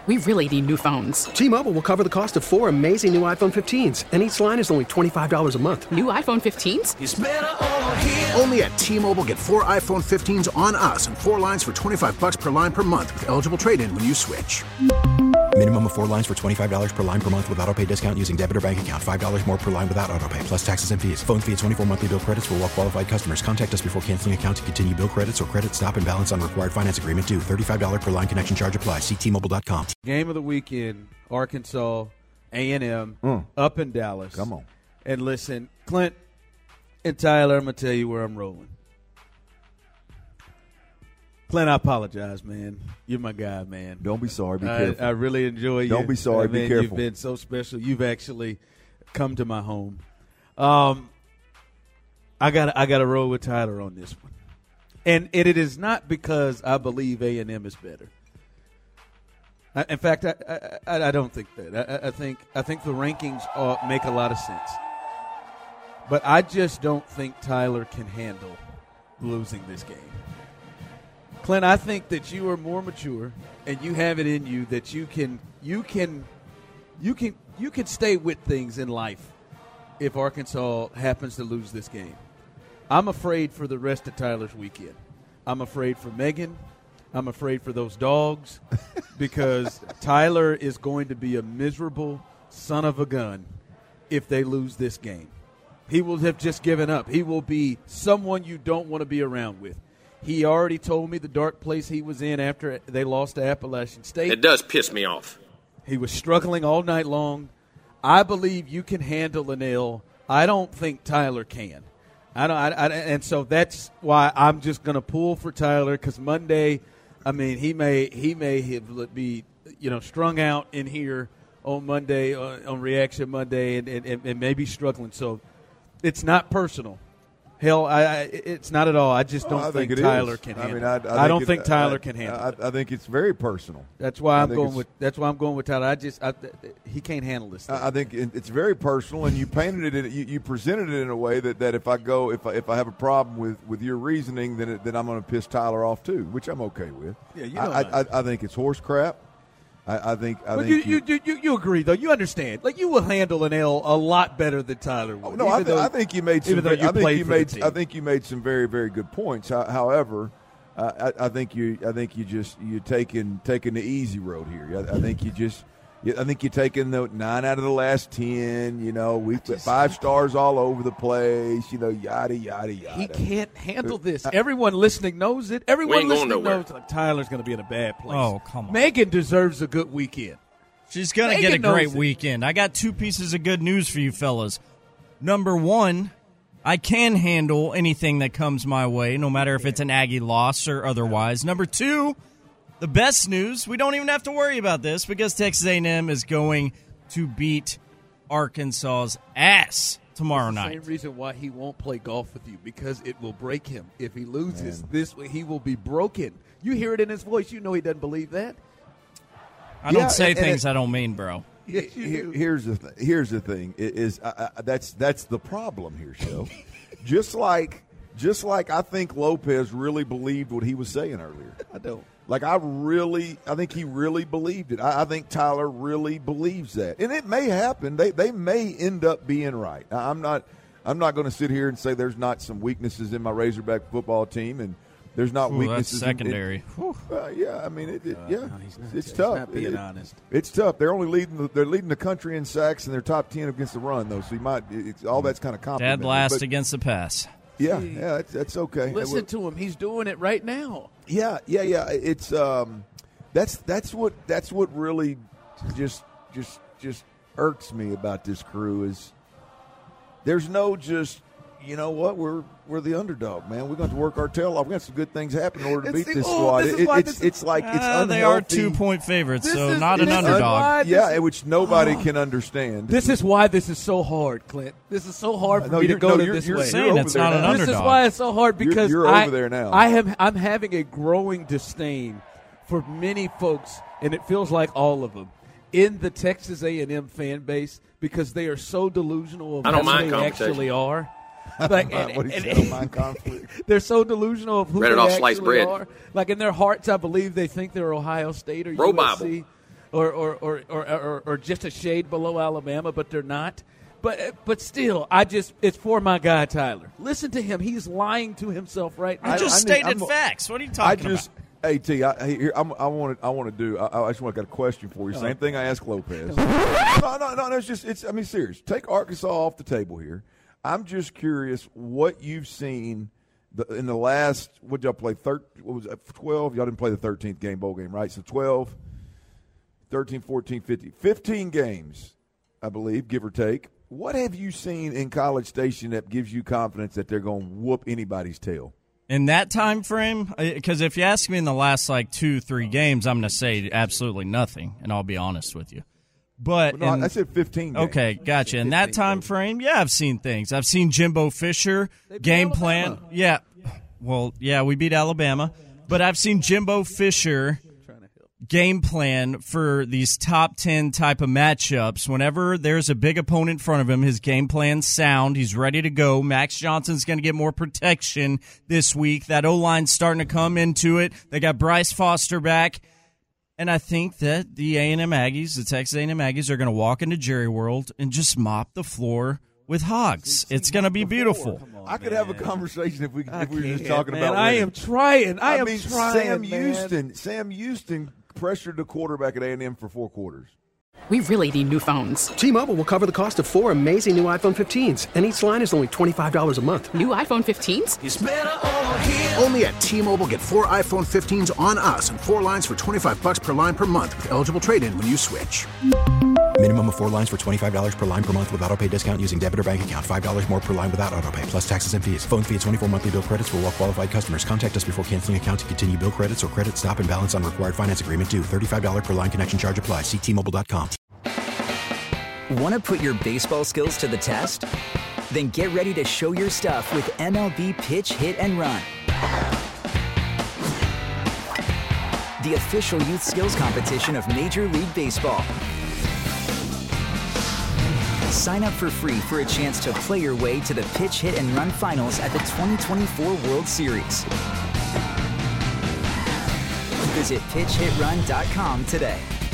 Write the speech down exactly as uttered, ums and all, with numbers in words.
We really need new phones. T-Mobile will cover the cost of four amazing new iPhone fifteens, and each line is only twenty-five dollars a month. New iPhone fifteens? It's better over here. Only at T-Mobile, get four iPhone fifteens on us and four lines for twenty-five dollars per line per month with eligible trade-in when you switch. Minimum of four lines for twenty-five dollars per line per month with autopay discount using debit or bank account. five dollars more per line without autopay, plus taxes and fees. Phone fee at twenty-four monthly bill credits for well-qualified customers. Contact us before canceling account to continue bill credits or credit stop and balance on required finance agreement due. thirty-five dollars per line connection charge applies. See T Mobile dot com. Game of the weekend, Arkansas, A and M, Mm. up in Dallas. Come on. And listen, Clint and Tyler, I'm going to tell you where I'm rolling. Clint, I apologize, man. You're my guy, man. Don't be sorry. Be I, careful. I really enjoy you. Don't be sorry. I mean, be careful. You've been so special. You've actually come to my home. Um, I got I got to roll with Tyler on this one, and, and it is not because I believe A and M is better. I, in fact, I, I I don't think that. I, I think I think the rankings are, make a lot of sense, but I just don't think Tyler can handle losing this game. Clint, I think that you are more mature and you have it in you that you can you can you can you can stay with things in life if Arkansas happens to lose this game. I'm afraid for the rest of Tyler's weekend. I'm afraid for Megan. I'm afraid for those dogs because Tyler is going to be a miserable son of a gun if they lose this game. He will have just given up. He will be someone you don't want to be around with. He already told me the dark place he was in after they lost to Appalachian State. It does piss me off. He was struggling all night long. I believe you can handle an L. I don't think Tyler can. I don't, I, I, and so that's why I'm just going to pull for Tyler because Monday, I mean, he may he may have be you know strung out in here on Monday uh, on Reaction Monday and, and, and maybe struggling. So it's not personal. Hell, I, I, it's not at all. I just don't oh, I think, think Tyler is. can I handle mean, it. I, I, I think don't it, think Tyler I, can handle I, it. I think it's very personal. That's why I'm think going with. That's why I'm going with Tyler. I just I, he can't handle this thing. I think it's very personal, and you painted it. In, you, you presented it in a way that, that if I go, if I, if I have a problem with, with your reasoning, then it, then I'm going to piss Tyler off too, which I'm okay with. Yeah, you know I, I, I, I think it's horse crap. I, I think. I but think you, you, you, you agree though. You understand. Like you will handle an L a lot better than Tyler would. Oh, no, I, th- though, I think you made some. Even though Very, you I think played you for made. the team. I think you made some very, very good points. However, uh, I, I think you. I think you just you taking taking the easy road here. I, I think you just. I think you're taking the nine out of the last ten. You know, we put five stars all over the place. You know, yada yada yada. He can't handle this. Everyone listening knows it. Everyone listening knows like, Tyler's going to be in a bad place. Oh, come on. Megan deserves a good weekend. She's going to get a great weekend. I got two pieces of good news for you fellas. Number one, I can handle anything that comes my way, no matter if it's an Aggie loss or otherwise. Number two, the best news, we don't even have to worry about this because Texas A and M is going to beat Arkansas's ass tomorrow That's the night. same reason why he won't play golf with you, because it will break him. If he loses Man. this way, he will be broken. You hear it in his voice. You know he doesn't believe that. I don't yeah, say and, things and it, I don't mean, bro. Yes, you here's the th- here's the thing is uh, that's that's the problem here, Joe. just like just like I think Lopez really believed what he was saying earlier. I don't. Like I really, I think he really believed it. I, I think Tyler really believes that, and it may happen. They they may end up being right. I'm not I'm not going to sit here and say there's not some weaknesses in my Razorback football team, and there's not Ooh, weaknesses. That's secondary. In, in, uh, yeah, I mean, it, it, Uh, yeah, no, he's not, it's he's tough. Not being it, honest, it's tough. They're only leading. The, they're leading the country in sacks, and they're top ten against the run, though. So you might. It's all that's kind of complicated. Dead last but, against the pass. Yeah, yeah, that's, that's okay. Listen to him; he's doing it right now. Yeah, yeah, yeah. It's um, that's that's what that's what really just just just irks me about this crew is there's no just. You know what? We're we're the underdog, man. We're going to work our tail off. We got some good things happen in order to beat the, this oh, squad. This it, it, it's it's like it's uh, unhealthy. They are two-point favorites, this so is, not an underdog. Yeah, is, which nobody oh, can understand. This is why this is so hard, Clint. This is so hard for no, me to go no, to you're, this you're, way. You're saying it's not an now. underdog. This is why it's so hard because you're, you're I, over there now. I am I'm having a growing disdain for many folks, and it feels like all of them in the Texas A and M fan base because they are so delusional of I don't who mind they actually are. Like, and, what he and, said, mind conflict. They're so delusional of who Read it they off actually sliced bread. are. Like in their hearts, I believe they think they're Ohio State or Bro U S C. Bible. or or, or, or, or or just a shade below Alabama, but they're not. But but still, I just it's for my guy Tyler. Listen to him; he's lying to himself right now. I just I mean, stated I'm, facts. What are you talking I just, about? Hey T, I, here I'm, I want to I want to do. I, I just want to got a question for you. Same thing I asked Lopez. no, no, no, no. It's just it's. I mean, serious. Take Arkansas off the table here. I'm just curious what you've seen the, in the last. What y'all play? Thir, what was it? twelve. Y'all didn't play the thirteenth game bowl game, right? So twelve, thirteen, fourteen, fifteen, fifteen games, I believe, give or take. What have you seen in College Station that gives you confidence that they're going to whoop anybody's tail? In that time frame, because if you ask me in the last like two, three games, I'm going to say absolutely nothing, and I'll be honest with you. But well, no, in, I said fifteen games. Okay, gotcha. In that time frame, yeah, I've seen things. I've seen Jimbo Fisher game plan. Yeah, well, yeah, we beat Alabama, but I've seen Jimbo Fisher game plan for these top ten type of matchups. Whenever there's a big opponent in front of him, his game plan's sound. He's ready to go. Max Johnson's going to get more protection this week. That O-line's starting to come into it. They got Bryce Foster back. And I think that the A and M Aggies, the Texas A and M Aggies, are going to walk into Jerry World and just mop the floor with hogs. It's going to be beautiful. On, I could man. have a conversation if we if we were just talking man. about. I winning. am trying. I, I am mean, trying. Sam man. Houston. Sam Houston pressured the quarterback at A and M for four quarters. We really need new phones. T-Mobile will cover the cost of four amazing new iPhone fifteens, and each line is only twenty-five dollars a month. New iPhone fifteens? It's better over here. Only at T-Mobile, get four iPhone fifteens on us and four lines for twenty-five bucks per line per month with eligible trade-in when you switch. Minimum of four lines for twenty-five dollars per line per month with autopay discount using debit or bank account. five dollars more per line without autopay, plus taxes and fees. Phone fee at twenty-four monthly bill credits for well-qualified customers. Contact us before canceling account to continue bill credits or credit stop and balance on required finance agreement due. thirty-five dollars per line connection charge applies. See T Mobile dot com. Want to put your baseball skills to the test? Then get ready to show your stuff with M L B Pitch, Hit, and Run. The official youth skills competition of Major League Baseball. Sign up for free for a chance to play your way to the Pitch, Hit, and Run finals at the twenty twenty-four World Series. Visit pitch hit run dot com today.